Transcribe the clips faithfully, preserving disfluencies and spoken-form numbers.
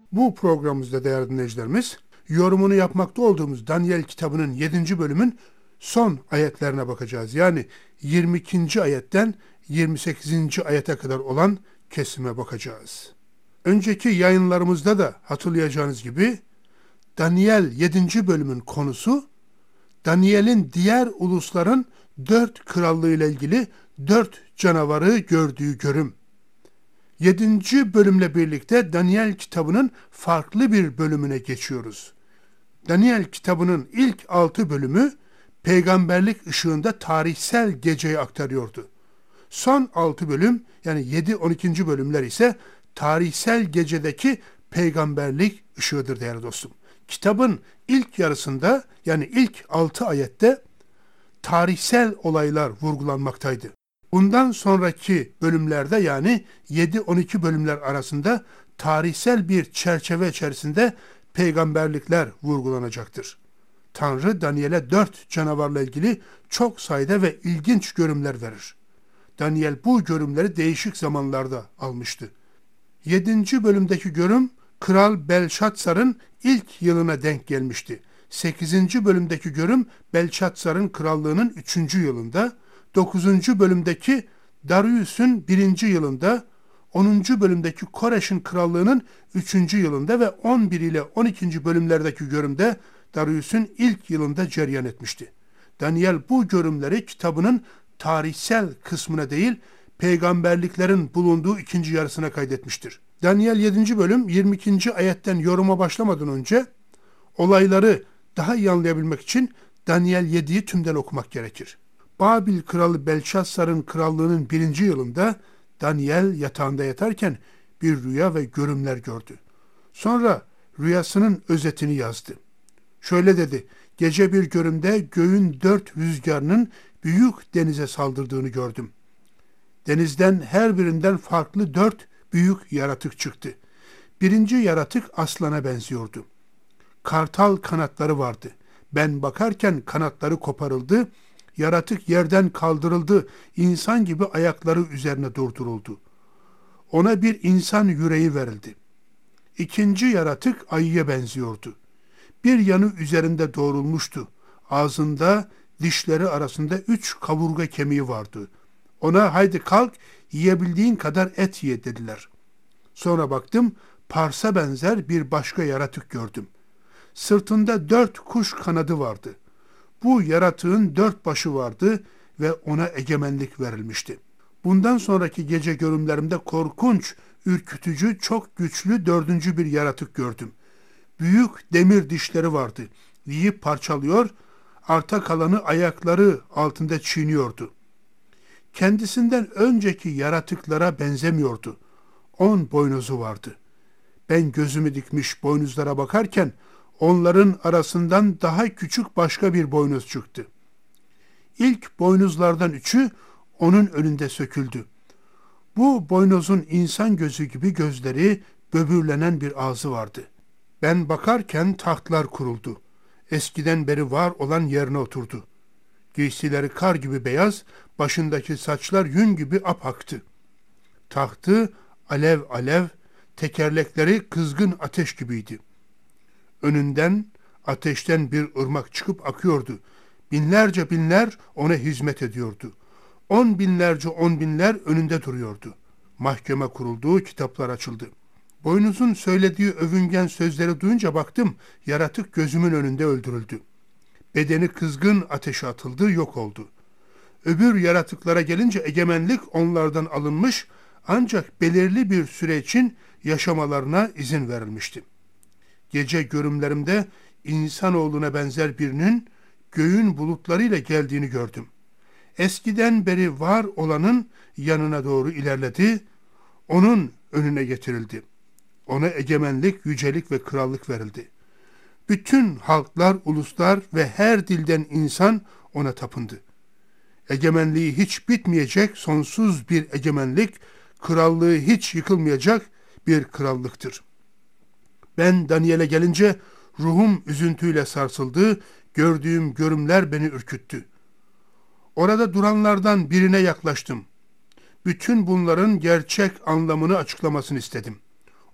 Bu programımızda değerli dinleyicilerimiz, yorumunu yapmakta olduğumuz Daniel kitabının yedinci bölümün son ayetlerine bakacağız. Yani yirmi ikinci ayetten yirmi sekizinci ayete kadar olan kesime bakacağız. Önceki yayınlarımızda da hatırlayacağınız gibi Daniel yedinci bölümün konusu, Daniel'in diğer ulusların dört krallığı ile ilgili dört canavarı gördüğü görüm. Yedinci bölümle birlikte Daniel kitabının farklı bir bölümüne geçiyoruz. Daniel kitabının ilk altı bölümü peygamberlik ışığında tarihsel geceyi aktarıyordu. Son altı bölüm, yani yedi on ikinci bölümler ise tarihsel gecedeki peygamberlik ışığıdır değerli dostum. Kitabın ilk yarısında, yani ilk altı ayette tarihsel olaylar vurgulanmaktaydı. Bundan sonraki bölümlerde, yani yedi on iki bölümler arasında tarihsel bir çerçeve içerisinde peygamberlikler vurgulanacaktır. Tanrı Daniel'e dört canavarla ilgili çok sayıda ve ilginç görümler verir. Daniel bu görümleri değişik zamanlarda almıştı. Yedinci bölümdeki görüm, Kral Belşatsar'ın ilk yılına denk gelmişti. Sekizinci bölümdeki görüm, Belşatsar'ın krallığının üçüncü yılında, dokuzuncu bölümdeki Darius'un birinci yılında, onuncu bölümdeki Koreş'in krallığının üçüncü yılında ve on bir ile on ikinci bölümlerdeki görümde Darius'un ilk yılında cereyan etmişti. Daniel bu görümleri kitabının tarihsel kısmına değil, peygamberliklerin bulunduğu ikinci yarısına kaydetmiştir. Daniel yedinci bölüm yirmi ikinci ayetten yoruma başlamadan önce olayları daha iyi anlayabilmek için Daniel yediyi tümden okumak gerekir. Babil kralı Belşassar'ın krallığının birinci yılında Daniel yatağında yatarken bir rüya ve görümler gördü. Sonra rüyasının özetini yazdı. Şöyle dedi: gece bir görümde göğün dört rüzgarının büyük denize saldırdığını gördüm. Denizden her birinden farklı dört büyük yaratık çıktı. Birinci yaratık aslana benziyordu. Kartal kanatları vardı. Ben bakarken kanatları koparıldı, yaratık yerden kaldırıldı, insan gibi ayakları üzerine durduruldu. Ona bir insan yüreği verildi. İkinci yaratık ayıya benziyordu. Bir yanı üzerinde doğrulmuştu. Ağzında, dişleri arasında üç kaburga kemiği vardı. Ona haydi kalk, yiyebildiğin kadar et ye dediler. Sonra baktım, parsa benzer bir başka yaratık gördüm. Sırtında dört kuş kanadı vardı. Bu yaratığın dört başı vardı ve ona egemenlik verilmişti. Bundan sonraki gece görümlerimde korkunç, ürkütücü, çok güçlü dördüncü bir yaratık gördüm. Büyük demir dişleri vardı. Yiyip parçalıyor, arta kalanı ayakları altında çiğniyordu. Kendisinden önceki yaratıklara benzemiyordu. On boynuzu vardı. Ben gözümü dikmiş boynuzlara bakarken onların arasından daha küçük başka bir boynuz çıktı. İlk boynuzlardan üçü onun önünde söküldü. Bu boynuzun insan gözü gibi gözleri, böbürlenen bir ağzı vardı. Ben bakarken tahtlar kuruldu. Eskiden beri var olan yerine oturdu. Giysileri kar gibi beyaz, başındaki saçlar yün gibi apaktı. Tahtı alev alev, tekerlekleri kızgın ateş gibiydi. Önünden ateşten bir ırmak çıkıp akıyordu. Binlerce binler ona hizmet ediyordu. On binlerce on binler önünde duruyordu. Mahkeme kuruldu, kitaplar açıldı. Boynuzun söylediği övüngen sözleri duyunca baktım, yaratık gözümün önünde öldürüldü. Bedeni kızgın ateşe atıldı, yok oldu. Öbür yaratıklara gelince egemenlik onlardan alınmış, ancak belirli bir süre için yaşamalarına izin verilmişti. Gece görümlerimde insanoğluna benzer birinin göğün bulutlarıyla geldiğini gördüm. Eskiden beri var olanın yanına doğru ilerledi, onun önüne getirildi. Ona egemenlik, yücelik ve krallık verildi. Bütün halklar, uluslar ve her dilden insan ona tapındı. Egemenliği hiç bitmeyecek sonsuz bir egemenlik, krallığı hiç yıkılmayacak bir krallıktır. Ben Daniel'e gelince ruhum üzüntüyle sarsıldı, gördüğüm görümler beni ürküttü. Orada duranlardan birine yaklaştım. Bütün bunların gerçek anlamını açıklamasını istedim.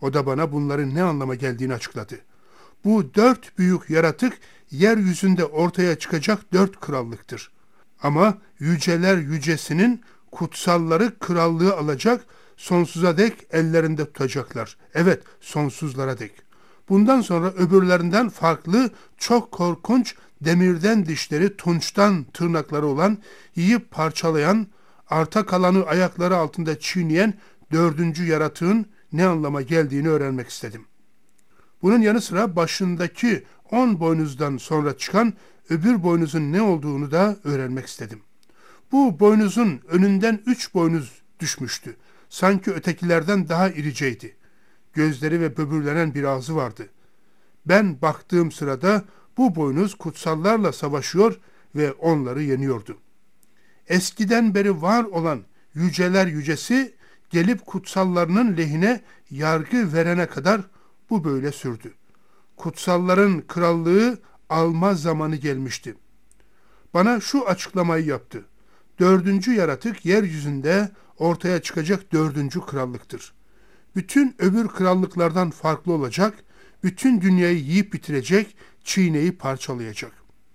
O da bana bunların ne anlama geldiğini açıkladı. Bu dört büyük yaratık yeryüzünde ortaya çıkacak dört krallıktır. Ama yüceler yücesinin kutsalları krallığı alacak, sonsuza dek ellerinde tutacaklar. Evet, sonsuzlara dek. Bundan sonra öbürlerinden farklı, çok korkunç, demirden dişleri, tunçtan tırnakları olan, yiyip parçalayan, arta kalanı ayakları altında çiğneyen dördüncü yaratığın ne anlama geldiğini öğrenmek istedim. Bunun yanı sıra başındaki on boynuzdan sonra çıkan öbür boynuzun ne olduğunu da öğrenmek istedim. Bu boynuzun önünden üç boynuz düşmüştü. Sanki ötekilerden daha iriceydi. Gözleri ve böbürlenen bir ağzı vardı. Ben baktığım sırada bu boynuz kutsallarla savaşıyor ve onları yeniyordu. Eskiden beri var olan yüceler yücesi gelip kutsallarının lehine yargı verene kadar bu böyle sürdü. Kutsalların krallığı alma zamanı gelmişti. Bana şu açıklamayı yaptı. Dördüncü yaratık yeryüzünde ortaya çıkacak dördüncü krallıktır. Bütün öbür krallıklardan farklı olacak, bütün dünyayı yiyip bitirecek, çiğneyip parçalayacak.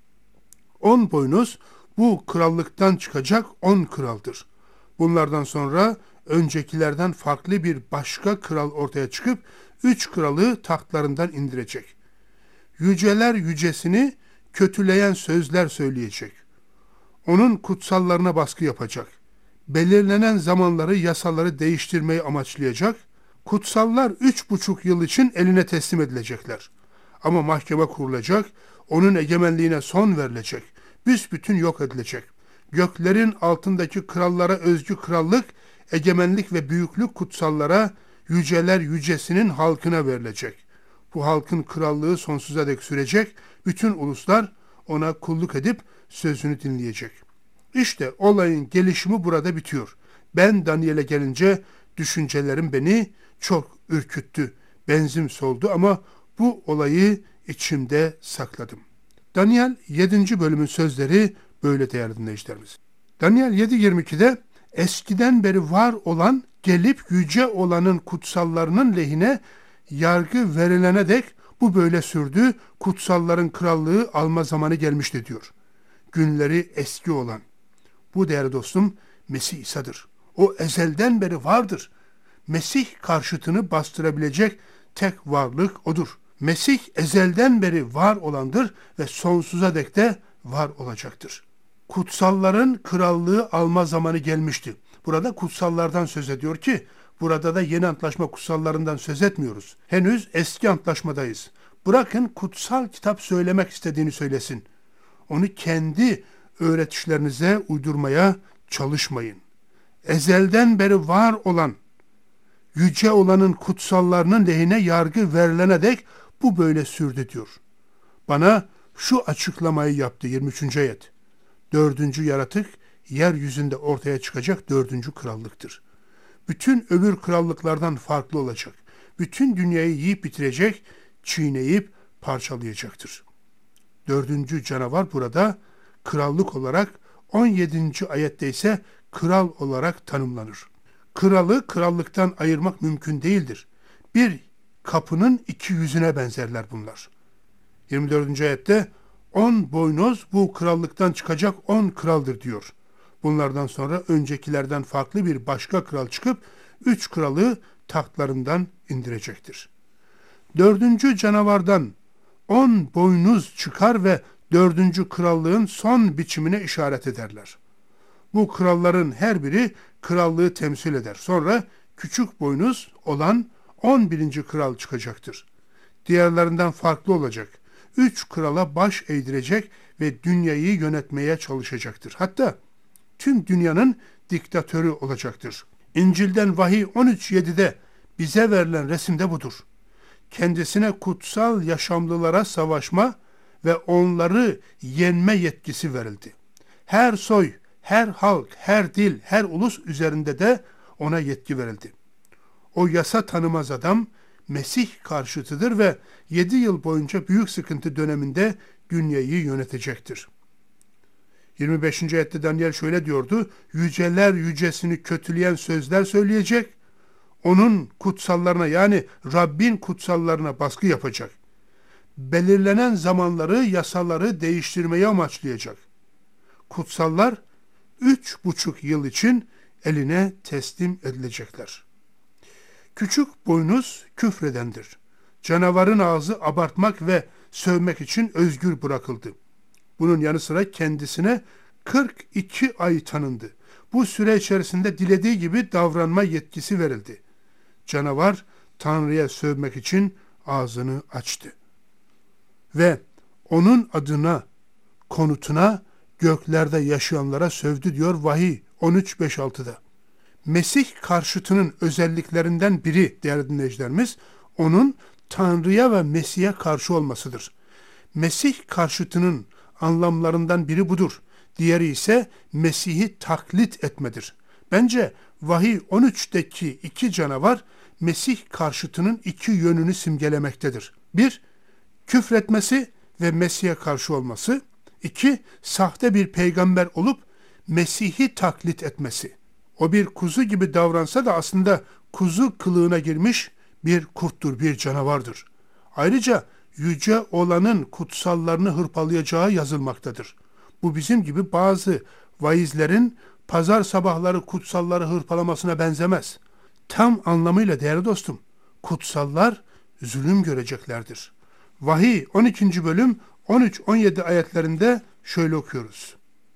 On boynuz bu krallıktan çıkacak on kraldır. Bunlardan sonra öncekilerden farklı bir başka kral ortaya çıkıp üç kralı tahtlarından indirecek. Yüceler yücesini kötüleyen sözler söyleyecek. Onun kutsallarına baskı yapacak. Belirlenen zamanları, yasaları değiştirmeyi amaçlayacak. Kutsallar üç buçuk yıl için eline teslim edilecekler. Ama mahkeme kurulacak, onun egemenliğine son verilecek, büsbütün yok edilecek. Göklerin altındaki krallara özgü krallık, egemenlik ve büyüklük kutsallara, yüceler yücesinin halkına verilecek. Bu halkın krallığı sonsuza dek sürecek, bütün uluslar ona kulluk edip sözünü dinleyecek. İşte olayın gelişimi burada bitiyor. Ben Daniel'e gelince düşüncelerim beni çok ürküttü. Benzim soldu ama bu olayı içimde sakladım. Daniel yedinci bölümün sözleri böyle değerli dinleyicilerimiz. Daniel yedi yirmi ikide eskiden beri var olan, gelip yüce olanın kutsallarının lehine yargı verilene dek bu böyle sürdü, kutsalların krallığı alma zamanı gelmişti diyor. Günleri eski olan. Bu değerli dostum Mesih İsa'dır. O ezelden beri vardır. Mesih karşıtını bastırabilecek tek varlık odur. Mesih ezelden beri var olandır ve sonsuza dek de var olacaktır. Kutsalların krallığı alma zamanı gelmişti. Burada kutsallardan söz ediyor ki, burada da yeni antlaşma kutsallarından söz etmiyoruz. Henüz eski antlaşmadayız. Bırakın kutsal kitap söylemek istediğini söylesin. Onu kendi öğretişlerinize uydurmaya çalışmayın. Ezelden beri var olan, yüce olanın kutsallarının lehine yargı verilene dek bu böyle sürdü diyor. Bana şu açıklamayı yaptı yirmi üçüncü ayet. Dördüncü yaratık yeryüzünde ortaya çıkacak dördüncü krallıktır. Bütün öbür krallıklardan farklı olacak. Bütün dünyayı yiyip bitirecek, çiğneyip parçalayacaktır. Dördüncü canavar burada krallık olarak, on yedinci ayette ise kral olarak tanımlanır. Kralı krallıktan ayırmak mümkün değildir. Bir kapının iki yüzüne benzerler bunlar. yirmi dördüncü ayette on boynoz bu krallıktan çıkacak on kraldır diyor. Bunlardan sonra öncekilerden farklı bir başka kral çıkıp üç kralı tahtlarından indirecektir. Dördüncü canavardan on boynuz çıkar ve dördüncü krallığın son biçimine işaret ederler. Bu kralların her biri krallığı temsil eder. Sonra küçük boynuz olan on birinci kral çıkacaktır. Diğerlerinden farklı olacak. Üç krala baş eğdirecek ve dünyayı yönetmeye çalışacaktır. Hatta tüm dünyanın diktatörü olacaktır. İncil'den vahiy on üç yedide bize verilen resimde budur. Kendisine kutsal yaşamlılara savaşma ve onları yenme yetkisi verildi. Her soy, her halk, her dil, her ulus üzerinde de ona yetki verildi. O yasa tanımaz adam Mesih karşıtıdır ve yedi yıl boyunca büyük sıkıntı döneminde dünyayı yönetecektir. yirmi beşinci ayette Daniel şöyle diyordu. Yüceler yücesini kötüleyen sözler söyleyecek. onun kutsallarına yani Rabbin kutsallarına baskı yapacak. Belirlenen zamanları, yasaları değiştirmeyi amaçlayacak. Kutsallar üç buçuk yıl için eline teslim edilecekler. Küçük boynuz küfredendir. Canavarın ağzı abartmak ve sövmek için özgür bırakıldı. Bunun yanı sıra kendisine kırk iki ay tanındı. Bu süre içerisinde dilediği gibi davranma yetkisi verildi. Canavar Tanrı'ya sövmek için ağzını açtı. Ve onun adına, konutuna, göklerde yaşayanlara sövdü diyor Vahiy on üç beş altıda. Mesih karşıtının özelliklerinden biri değerli dinleyicilerimiz, onun Tanrı'ya ve Mesih'e karşı olmasıdır. Mesih karşıtının anlamlarından biri budur. Diğeri ise Mesih'i taklit etmedir. Bence Vahiy on üçteki iki canavar Mesih karşıtının iki yönünü simgelemektedir. Bir, küfretmesi ve Mesih'e karşı olması. İki, sahte bir peygamber olup Mesih'i taklit etmesi. O bir kuzu gibi davransa da aslında kuzu kılığına girmiş bir kurttur, bir canavardır. Ayrıca yüce olanın kutsallarını hırpalayacağı yazılmaktadır. Bu bizim gibi bazı vaizlerin pazar sabahları kutsalları hırpalamasına benzemez. Tam anlamıyla değerli dostum, kutsallar zulüm göreceklerdir. Vahiy on ikinci bölüm on üç on yedi ayetlerinde şöyle okuyoruz.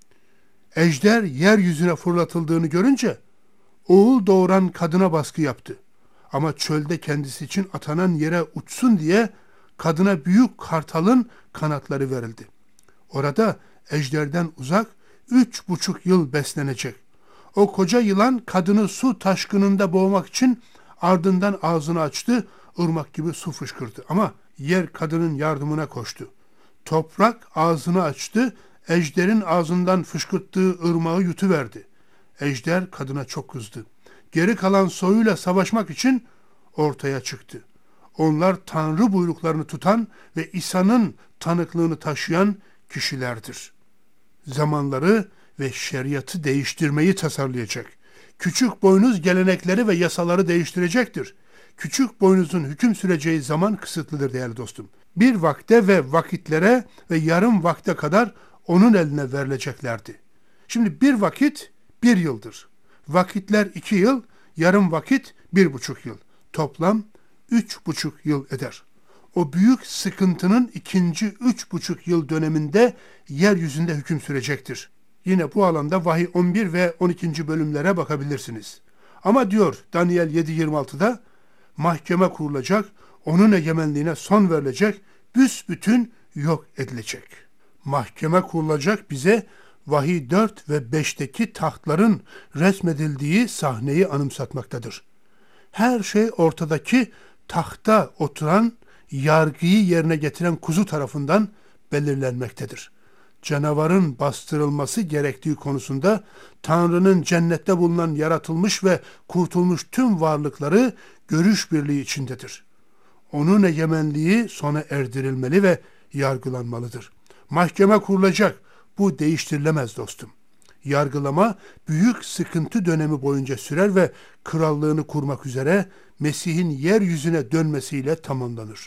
Ejder yeryüzüne fırlatıldığını görünce oğul doğuran kadına baskı yaptı. Ama çölde kendisi için atanan yere uçsun diye kadına büyük kartalın kanatları verildi. Orada ejderden uzak üç buçuk yıl beslenecek. O koca yılan kadını su taşkınında boğmak için ardından ağzını açtı, ırmak gibi su fışkırdı. Ama yer kadının yardımına koştu. Toprak ağzını açtı, ejderin ağzından fışkırttığı ırmağı yutuverdi. Ejder kadına çok kızdı. Geri kalan soyuyla savaşmak için ortaya çıktı. Onlar Tanrı buyruklarını tutan ve İsa'nın tanıklığını taşıyan kişilerdir. Zamanları ve şeriatı değiştirmeyi tasarlayacak. Küçük boynuz gelenekleri ve yasaları değiştirecektir. Küçük boynuzun hüküm süreceği zaman kısıtlıdır değerli dostum. Bir vakte ve vakitlere ve yarım vakte kadar onun eline verileceklerdi. Şimdi bir vakit bir yıldır. Vakitler iki yıl, yarım vakit bir buçuk yıl. Toplam üç buçuk yıl eder. O büyük sıkıntının ikinci üç buçuk yıl döneminde yeryüzünde hüküm sürecektir. Yine bu alanda Vahiy on bir ve on ikinci bölümlere bakabilirsiniz. Ama diyor Daniel yedi yirmi altıda mahkeme kurulacak, onun egemenliğine son verilecek, büsbütün yok edilecek. Mahkeme kurulacak bize Vahiy dört ve beşteki tahtların resmedildiği sahneyi anımsatmaktadır. Her şey ortadaki tahta oturan, yargıyı yerine getiren kuzu tarafından belirlenmektedir. Canavarın bastırılması gerektiği konusunda Tanrı'nın cennette bulunan yaratılmış ve kurtulmuş tüm varlıkları görüş birliği içindedir. Onun egemenliği sona erdirilmeli ve yargılanmalıdır. Mahkeme kurulacak. Bu değiştirilemez dostum. Yargılama büyük sıkıntı dönemi boyunca sürer ve krallığını kurmak üzere Mesih'in yeryüzüne dönmesiyle tamamlanır.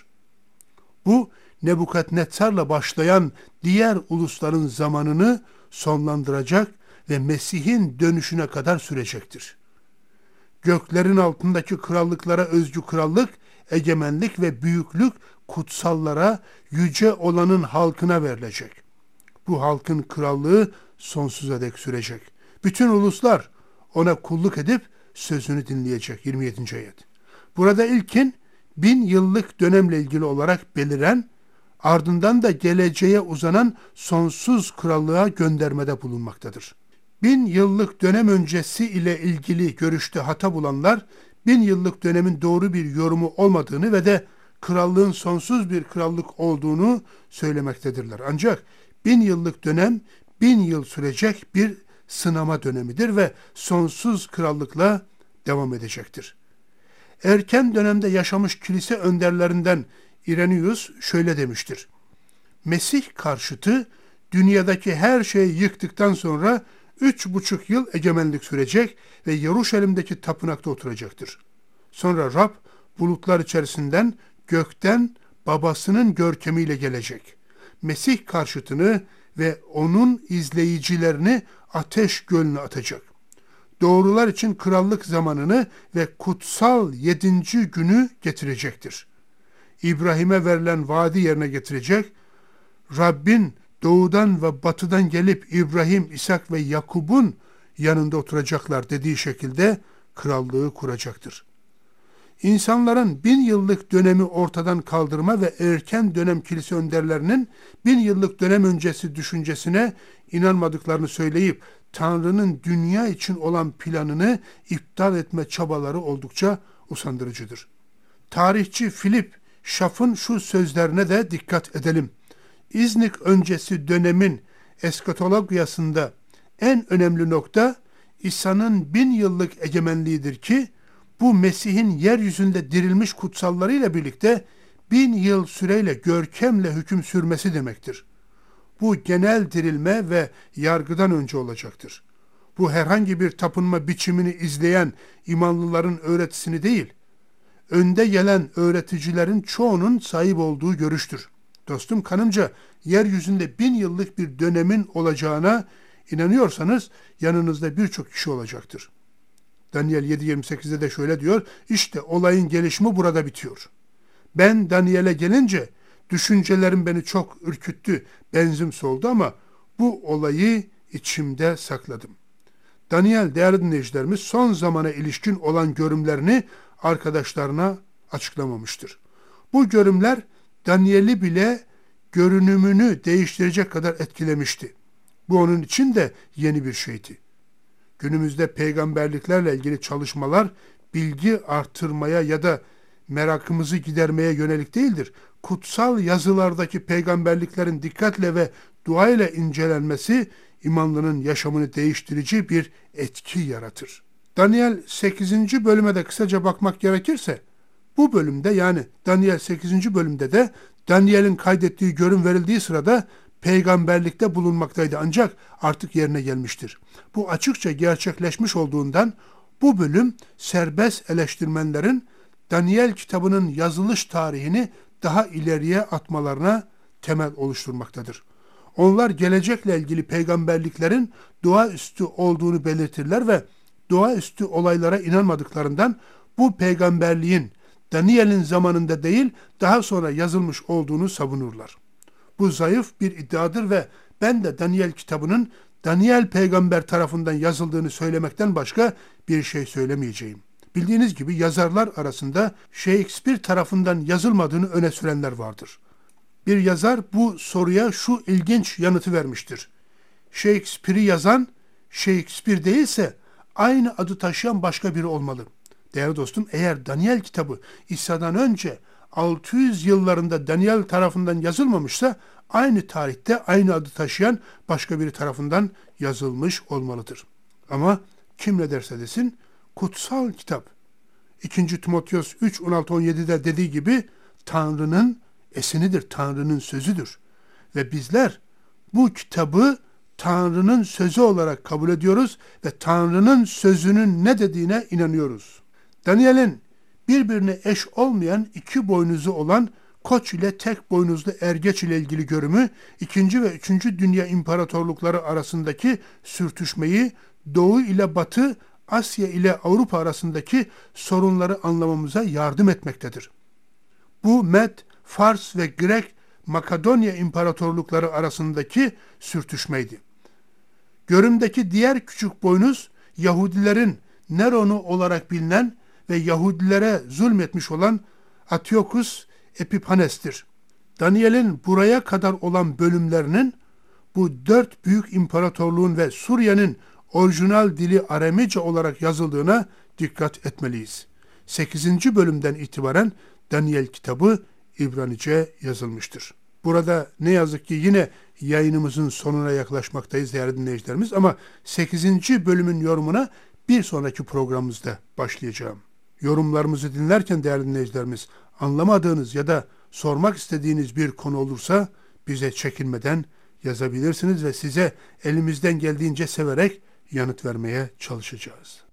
Bu Nebukadnetsar'la başlayan diğer ulusların zamanını sonlandıracak ve Mesih'in dönüşüne kadar sürecektir. Göklerin altındaki krallıklara özgü krallık, egemenlik ve büyüklük kutsallara, yüce olanın halkına verilecek. Bu halkın krallığı sonsuza dek sürecek. Bütün uluslar ona kulluk edip sözünü dinleyecek. yirmi yedinci ayet. Burada ilkin bin yıllık dönemle ilgili olarak beliren, ardından da geleceğe uzanan sonsuz krallığa göndermede bulunmaktadır. Bin yıllık dönem öncesi ile ilgili görüşte hata bulanlar, bin yıllık dönemin doğru bir yorumu olmadığını ve de krallığın sonsuz bir krallık olduğunu söylemektedirler. Ancak bin yıllık dönem, bin yıl sürecek bir sınama dönemidir ve sonsuz krallıkla devam edecektir. Erken dönemde yaşamış kilise önderlerinden İrenaeus şöyle demiştir. Mesih karşıtı dünyadaki her şeyi yıktıktan sonra üç buçuk yıl egemenlik sürecek ve Yeruşalim'deki tapınakta oturacaktır. Sonra Rab bulutlar içerisinden gökten babasının görkemiyle gelecek. Mesih karşıtını ve onun izleyicilerini ateş gölüne atacak. Doğrular için krallık zamanını ve kutsal yedinci günü getirecektir. İbrahim'e verilen vaadi yerine getirecek. Rabbin doğudan ve batıdan gelip İbrahim, İshak ve Yakub'un yanında oturacaklar dediği şekilde krallığı kuracaktır. İnsanların bin yıllık dönemi ortadan kaldırma ve erken dönem kilise önderlerinin bin yıllık dönem öncesi düşüncesine inanmadıklarını söyleyip Tanrı'nın dünya için olan planını iptal etme çabaları oldukça usandırıcıdır. Tarihçi Philip Schaff'ın şu sözlerine de dikkat edelim. İznik öncesi dönemin eskatologiyasında en önemli nokta İsa'nın bin yıllık egemenliğidir ki bu Mesih'in yeryüzünde dirilmiş kutsallarıyla birlikte bin yıl süreyle görkemle hüküm sürmesi demektir. Bu genel dirilme ve yargıdan önce olacaktır. Bu herhangi bir tapınma biçimini izleyen imanlıların öğretisini değil, önde gelen öğreticilerin çoğunun sahip olduğu görüştür. Dostum, kanımca yeryüzünde bin yıllık bir dönemin olacağına inanıyorsanız yanınızda birçok kişi olacaktır. Daniel yedi yirmi sekizde de şöyle diyor, işte olayın gelişimi burada bitiyor. Ben Daniel'e gelince düşüncelerim beni çok ürküttü, benzim soldu ama bu olayı içimde sakladım. Daniel, değerli dinleyicilerimiz, son zamana ilişkin olan görümlerini arkadaşlarına açıklamamıştır. Bu görümler Daniel'i bile görünümünü değiştirecek kadar etkilemişti. Bu onun için de yeni bir şeydi. Günümüzde peygamberliklerle ilgili çalışmalar bilgi artırmaya ya da merakımızı gidermeye yönelik değildir. Kutsal yazılardaki peygamberliklerin dikkatle ve dua ile incelenmesi imanlının yaşamını değiştirici bir etki yaratır. Daniel sekizinci bölüme de kısaca bakmak gerekirse, bu bölümde yani Daniel sekizinci bölümde de Daniel'in kaydettiği görüm verildiği sırada peygamberlikte bulunmaktaydı ancak artık yerine gelmiştir. Bu açıkça gerçekleşmiş olduğundan bu bölüm serbest eleştirmenlerin Daniel kitabının yazılış tarihini daha ileriye atmalarına temel oluşturmaktadır. Onlar gelecekle ilgili peygamberliklerin doğaüstü olduğunu belirtirler ve doğaüstü olaylara inanmadıklarından bu peygamberliğin Daniel'in zamanında değil daha sonra yazılmış olduğunu savunurlar. Bu zayıf bir iddiadır ve ben de Daniel kitabının Daniel peygamber tarafından yazıldığını söylemekten başka bir şey söylemeyeceğim. Bildiğiniz gibi yazarlar arasında Shakespeare tarafından yazılmadığını öne sürenler vardır. Bir yazar bu soruya şu ilginç yanıtı vermiştir. Shakespeare'i yazan Shakespeare değilse aynı adı taşıyan başka biri olmalı. Değerli dostum, eğer Daniel kitabı İsa'dan önce altı yüz yıllarında Daniel tarafından yazılmamışsa aynı tarihte aynı adı taşıyan başka biri tarafından yazılmış olmalıdır. Ama kim ne derse desin kutsal kitap ikinci Timoteos üç on altı on yedi'de dediği gibi Tanrı'nın esinidir, Tanrı'nın sözüdür. Ve bizler bu kitabı Tanrı'nın sözü olarak kabul ediyoruz ve Tanrı'nın sözünün ne dediğine inanıyoruz. Daniel'in birbirine eş olmayan iki boynuzu olan koç ile tek boynuzlu ergeç ile ilgili görümü, ikinci ve üçüncü dünya imparatorlukları arasındaki sürtüşmeyi, Doğu ile Batı, Asya ile Avrupa arasındaki sorunları anlamamıza yardım etmektedir. Bu Med, Fars ve Grek, Makedonya imparatorlukları arasındaki sürtüşmeydi. Görümdeki diğer küçük boynuz, Yahudilerin Neron'u olarak bilinen ve Yahudilere zulmetmiş olan Antiochus Epiphanes'tir. Daniel'in buraya kadar olan bölümlerinin bu dört büyük imparatorluğun ve Suriye'nin orijinal dili Aramice olarak yazıldığına dikkat etmeliyiz. sekizinci bölümden itibaren Daniel kitabı İbranice yazılmıştır. Burada ne yazık ki yine yayınımızın sonuna yaklaşmaktayız değerli dinleyicilerimiz ama sekizinci bölümün yorumuna bir sonraki programımızda başlayacağım. Yorumlarımızı dinlerken değerli dinleyicilerimiz anlamadığınız ya da sormak istediğiniz bir konu olursa bize çekinmeden yazabilirsiniz ve size elimizden geldiğince severek yanıt vermeye çalışacağız.